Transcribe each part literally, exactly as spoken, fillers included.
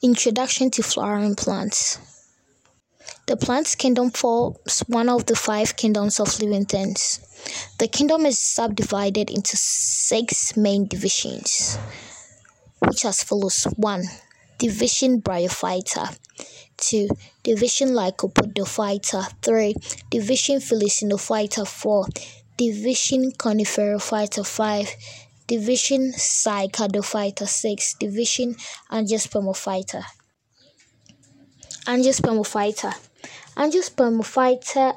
Introduction to flowering plants. The plant kingdom forms one of the five kingdoms of living things. The kingdom is subdivided into six main divisions, which as follows: one. Division Bryophyta. two. Division Lycopodophyta. three. Division Phylloxenophyta. four. Division Coniferophyta. five. Division Cycadophyta. six. Division Angiospermophyta. Angiospermophyta. Angiospermophyta.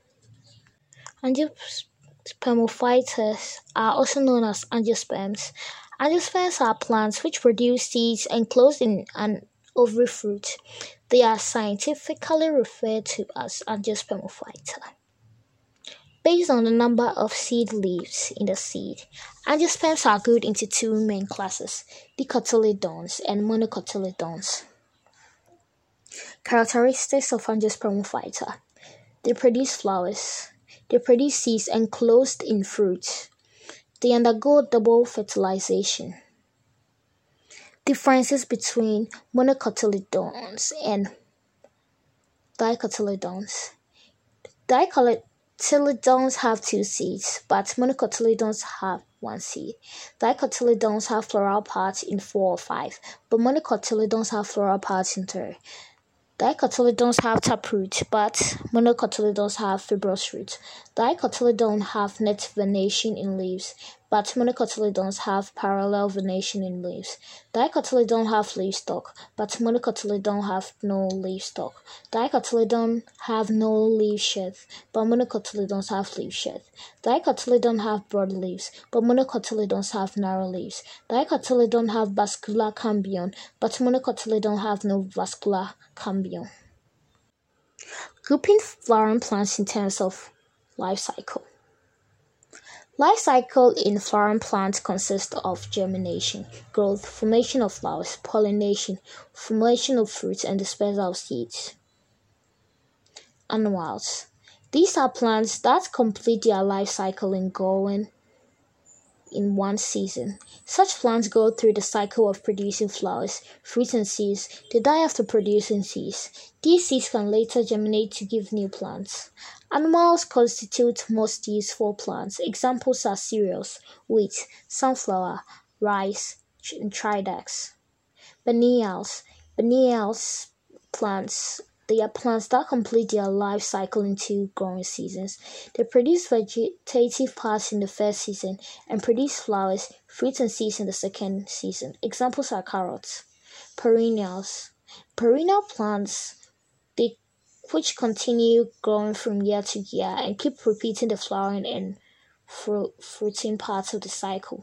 Angiospermophytes are also known as angiosperms. Angiosperms are plants which produce seeds enclosed in an ovary fruit. They are scientifically referred to as angiospermophyta. Based on the number of seed leaves in the seed, angiosperms are grouped into two main classes: dicotyledons and monocotyledons. Characteristics of angiospermophyta: they produce flowers. They produce seeds enclosed in fruit. They undergo double fertilization. Differences between monocotyledons and dicotyledons. Dicotyledons have two seeds, but monocotyledons have one seed. Dicotyledons have floral parts in four or five, but monocotyledons have floral parts in three. Dicotyledons have taproot, but monocotyledons have fibrous roots. Dicotyledons have net venation in leaves, but monocotyledons have parallel venation in leaves. Dicotyledons have leaf stalk, but monocotyledons have no leaf stalk. Dicotyledons have no leaf sheath, but monocotyledons have leaf sheath. Dicotyledons have broad leaves, but monocotyledons have narrow leaves. Dicotyledons have vascular cambion, but monocotyledons have no vascular cambion. Grouping flowering plants in terms of life cycle. Life cycle in flowering plants consists of germination, growth, formation of flowers, pollination, formation of fruits, and dispersal of seeds. Annuals. These are plants that complete their life cycle in growing in one season. Such plants go through the cycle of producing flowers, fruits, and seeds. They die after producing seeds. These seeds can later germinate to give new plants. Annuals constitute most useful plants. Examples are cereals, wheat, sunflower, rice, and tridax. Biennials. Biennials plants. They are plants that complete their life cycle in two growing seasons. They produce vegetative parts in the first season and produce flowers, fruits, and seeds in the second season. Examples are carrots. Perennials. Perennial plants they which continue growing from year to year and keep repeating the flowering and fru- fruiting parts of the cycle.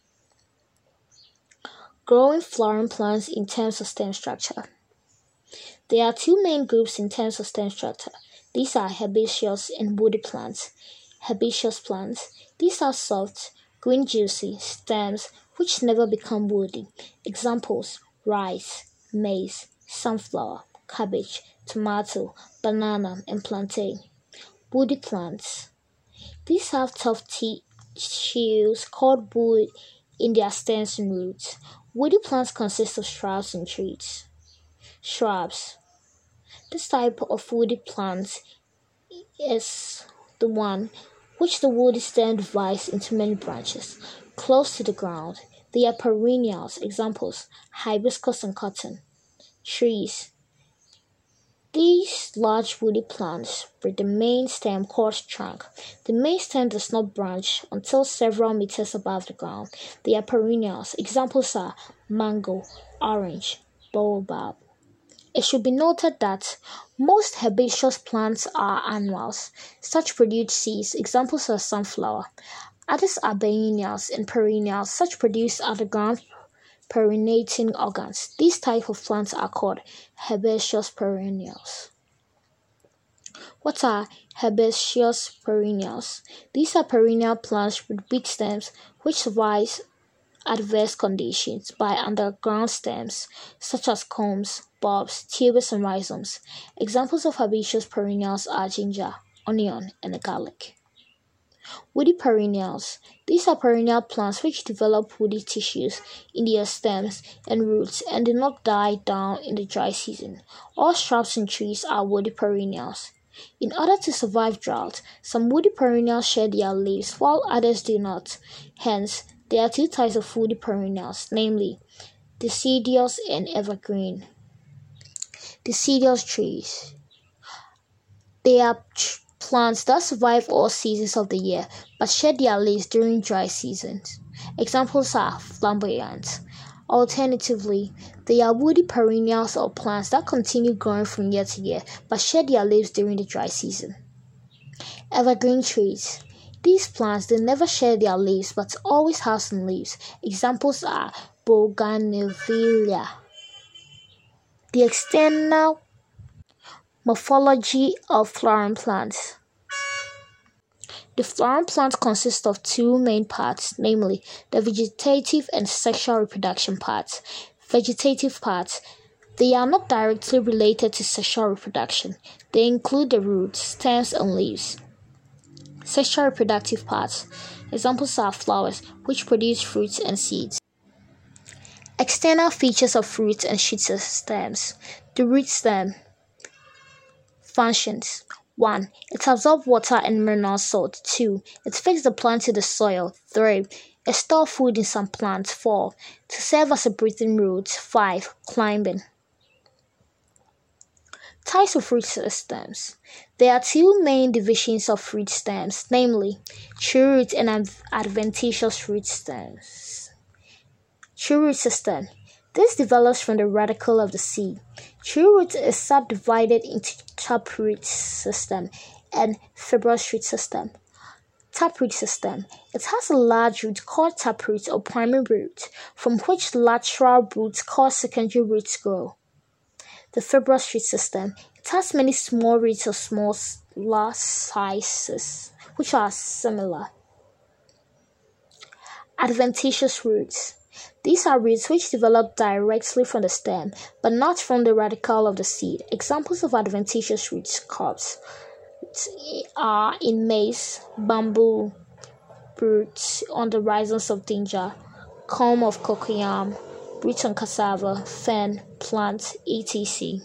Growing flowering plants in terms of stem structure. There are two main groups in terms of stem structure. These are herbaceous and woody plants. Herbaceous plants. These are soft, green juicy stems which never become woody. Examples: rice, maize, sunflower, cabbage, tomato, banana, and plantain. Woody plants. These have tough tissues called wood in their stems and roots. Woody plants consist of shrubs and trees. Shrubs. This type of woody plant is the one which the woody stem divides into many branches close to the ground. They are perennials. Examples: hibiscus and cotton. Trees. These large woody plants with the main stem called trunk. The main stem does not branch until several meters above the ground. They are perennials. Examples are mango, orange, baobab. It should be noted that most herbaceous plants are annuals. Such produce seeds. Examples are sunflower. Others are biennials and perennials. Such produce underground perennating organs. These type of plants are called herbaceous perennials. What are herbaceous perennials? These are perennial plants with big stems which survive adverse conditions by underground stems such as culms, bulbs, tubers, and rhizomes. Examples of herbaceous perennials are ginger, onion, and garlic. Woody perennials. These are perennial plants which develop woody tissues in their stems and roots and do not die down in the dry season. All shrubs and trees are woody perennials. In order to survive drought, some woody perennials shed their leaves while others do not. Hence, there are two types of woody perennials, namely deciduous and evergreen. Deciduous trees. They are tr- plants that survive all seasons of the year but shed their leaves during dry seasons. Examples are flamboyant. Alternatively, they are woody perennials or plants that continue growing from year to year but shed their leaves during the dry season. Evergreen trees. These plants they never shed their leaves but always have some leaves. Examples are Bougainvillea. The external morphology of flowering plants. The flowering plant consists of two main parts, namely the vegetative and sexual reproduction parts. Vegetative parts. They are not directly related to sexual reproduction. They include the roots, stems, and leaves. Sexual reproductive parts. Examples are flowers, which produce fruits and seeds. External features of fruits and shoots and stems. The root stem. Functions. one. It absorbs water and mineral salt. two. It fixes the plant to the soil. three. It stores food in some plants. four. To serve as a breathing root. five. Climbing. Types of fruit stems. There are two main divisions of fruit stems, namely true root and adventitious root stems. True root system. This develops from the radicle of the seed. True root is subdivided into taproot system and fibrous root system. Taproot system. It has a large root called taproot or primary root, from which lateral roots called secondary roots grow. The fibrous root system. It has many small roots of small sizes, which are similar. Adventitious roots. These are roots which develop directly from the stem, but not from the radicle of the seed. Examples of adventitious root crops are in maize, bamboo, roots on the rhizomes of ginger, culm of cocoyam, roots on cassava, fern, plants, et cetera.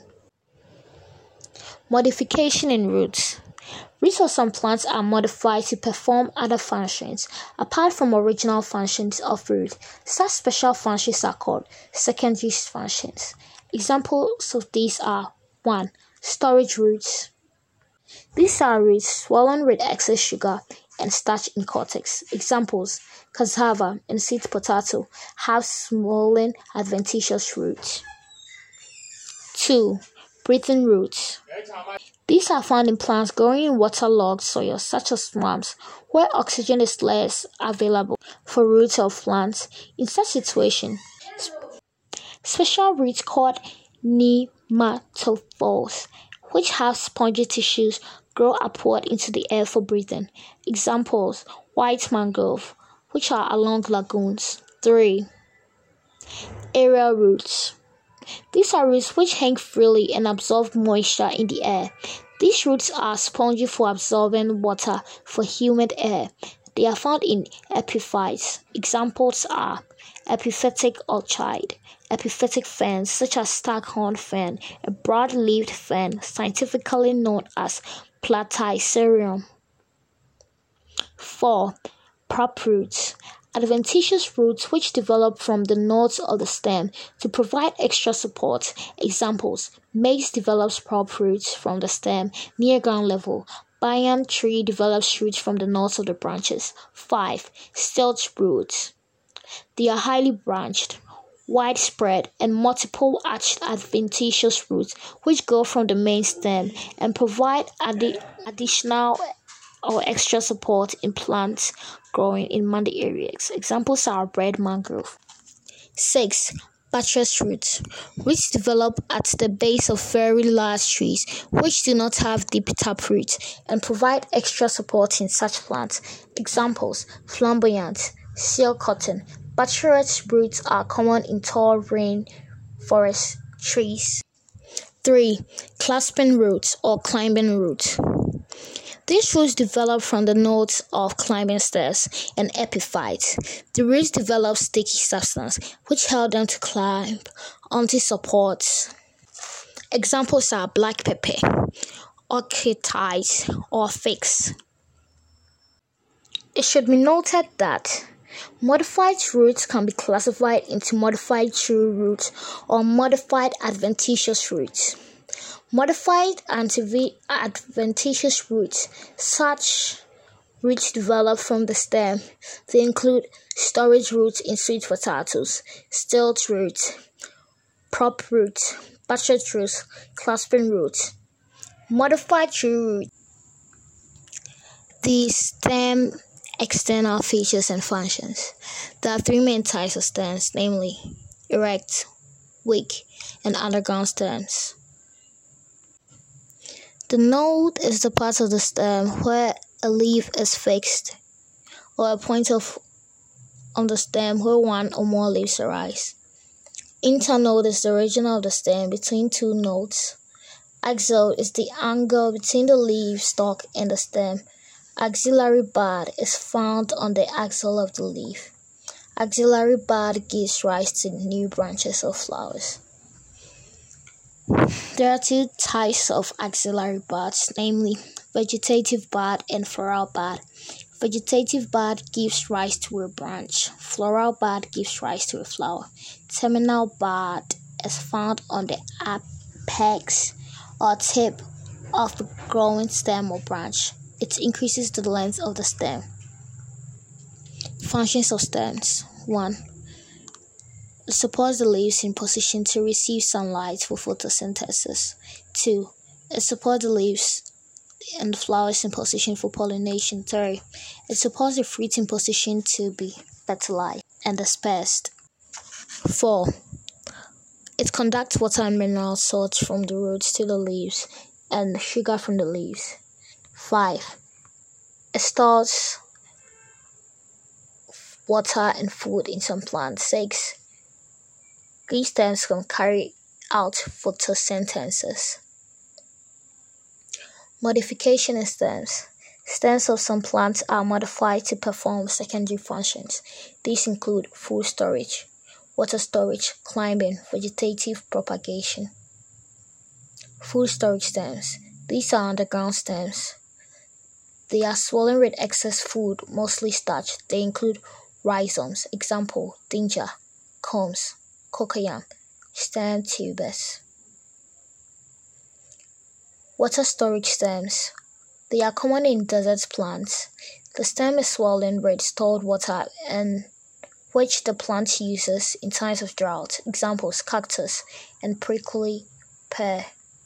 Modification in roots. Roots of some plants are modified to perform other functions apart from original functions of root. Such special functions are called secondary functions. Examples of these are one. Storage roots. These are roots swollen with excess sugar and starch in cortex. Examples: cassava and sweet potato have swollen adventitious roots. two. Breathing roots. These are found in plants growing in waterlogged soil such as swamps, where oxygen is less available for roots of plants. In such situation, special roots called nematophores, which have spongy tissues, grow upward into the air for breathing. Examples: white mangrove, which are along lagoons. three. Aerial roots. These are roots which hang freely and absorb moisture in the air. These roots are spongy for absorbing water for humid air. They are found in epiphytes. Examples are epiphytic orchid, epiphytic ferns such as staghorn fern, a broad-leaved fern scientifically known as Platycerium. four. Prop roots. Adventitious roots which develop from the nodes of the stem to provide extra support. Examples: maize develops prop roots from the stem near ground level. Banyan tree develops roots from the nodes of the branches. five. Stilts roots. They are highly branched, widespread, and multiple arched adventitious roots which go from the main stem and provide addi- additional or extra support in plants growing in muddy areas. Examples are bread mangrove. six. Buttress roots. Roots develop at the base of very large trees which do not have deep taproots and provide extra support in such plants. Examples: flamboyant, seal cotton. Buttress roots are common in tall rainforest trees. three. Clasping roots or climbing roots. These roots develop from the nodes of climbing stairs and epiphytes. The roots develop sticky substance, which help them to climb onto supports. Examples are black pepper, orchidite, or figs. It should be noted that modified roots can be classified into modified true roots or modified adventitious roots. Modified adventitious roots, such roots develop from the stem. They include storage roots in sweet potatoes, stilt roots, prop roots, buttress roots, clasping roots. Modified true roots. The stem external features and functions. There are three main types of stems, namely erect, weak, and underground stems. The node is the part of the stem where a leaf is fixed, or a point of on the stem where one or more leaves arise. Internode is the region of the stem between two nodes. Axil is the angle between the leaf stalk and the stem. Axillary bud is found on the axil of the leaf. Axillary bud gives rise to new branches or flowers. There are two types of axillary buds, namely vegetative bud and floral bud. Vegetative bud gives rise to a branch. Floral bud gives rise to a flower. Terminal bud is found on the apex or tip of the growing stem or branch. It increases the length of the stem. Functions of stems. one. It supports the leaves in position to receive sunlight for photosynthesis. two. It supports the leaves and the flowers in position for pollination. three. It supports the fruit in position to be fertilized and dispersed. four. It conducts water and mineral salts from the roots to the leaves and sugar from the leaves. five. It stores water and food in some plants. six. These stems can carry out photosynthesis. Modification in stems. Stems of some plants are modified to perform secondary functions. These include food storage, water storage, climbing, vegetative propagation. Food storage stems. These are underground stems. They are swollen with excess food, mostly starch. They include rhizomes, example, dinja, combs, cocoyam, stem tubers. Water storage stems. They are common in desert plants. The stem is swollen with stored water and which the plant uses in times of drought. Examples, cactus and prickly pear.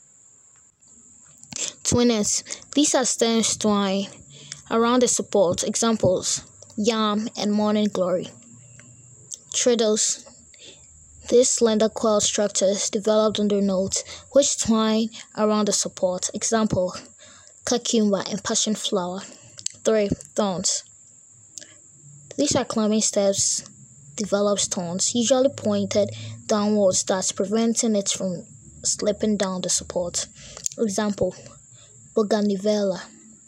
Twinners. These are stems twined around the support. Examples, yam and morning glory. Treadles. These slender coil structures developed on their nodes, which twine around the support. Example, cucumber and passion flower. three. Thorns. These are climbing steps develop thorns, usually pointed downwards, that's preventing it from slipping down the support. Example, Bougainvillea.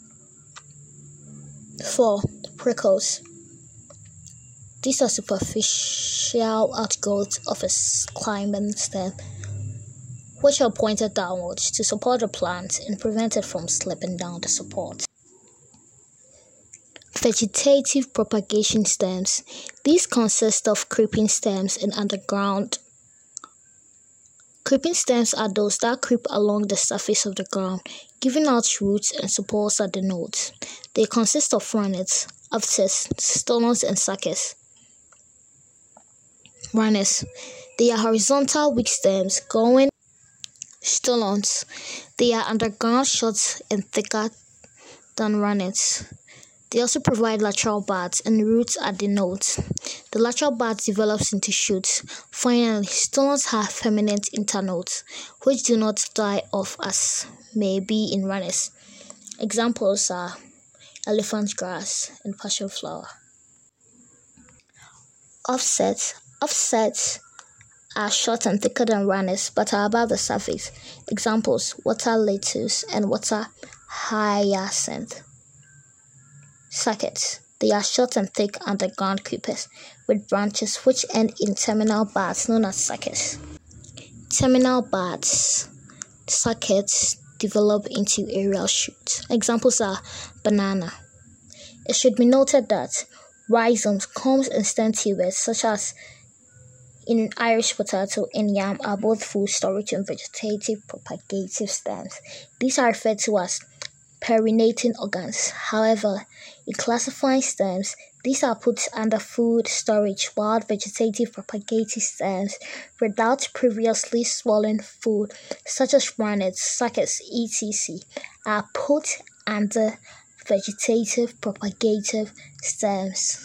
four. Prickles. These are superficial outgrowths of a climbing stem, which are pointed downwards to support the plant and prevent it from slipping down the support. Vegetative propagation stems. These consist of creeping stems and underground. Creeping stems are those that creep along the surface of the ground, giving out roots and supports at the nodes. They consist of runnets, aphthis, stolons, and suckers. Runnets. They are horizontal weak stems growing. Stolons. They are underground, short and thicker than runnets. They also provide lateral buds and roots at the nodes. The lateral buds develops into shoots. Finally, stolons have permanent internodes, which do not die off as may be in runnets. Examples are elephant grass and passion flower. Offsets. Offsets are short and thicker than runnets, but are above the surface. Examples, water lettuce and water hyacinth. Sackets. They are short and thick underground creepers with branches which end in terminal buds known as sackets. Terminal buds. Sackets develop into aerial shoots. Examples are banana. It should be noted that rhizomes, combs, and stem tubers, such as in Irish potato and yam, are both food storage and vegetative propagative stems. These are referred to as perinating organs. However, in classifying stems, these are put under food storage, while vegetative propagative stems without previously swollen food, such as runnets, sackets, et cetera, are put under vegetative propagative stems.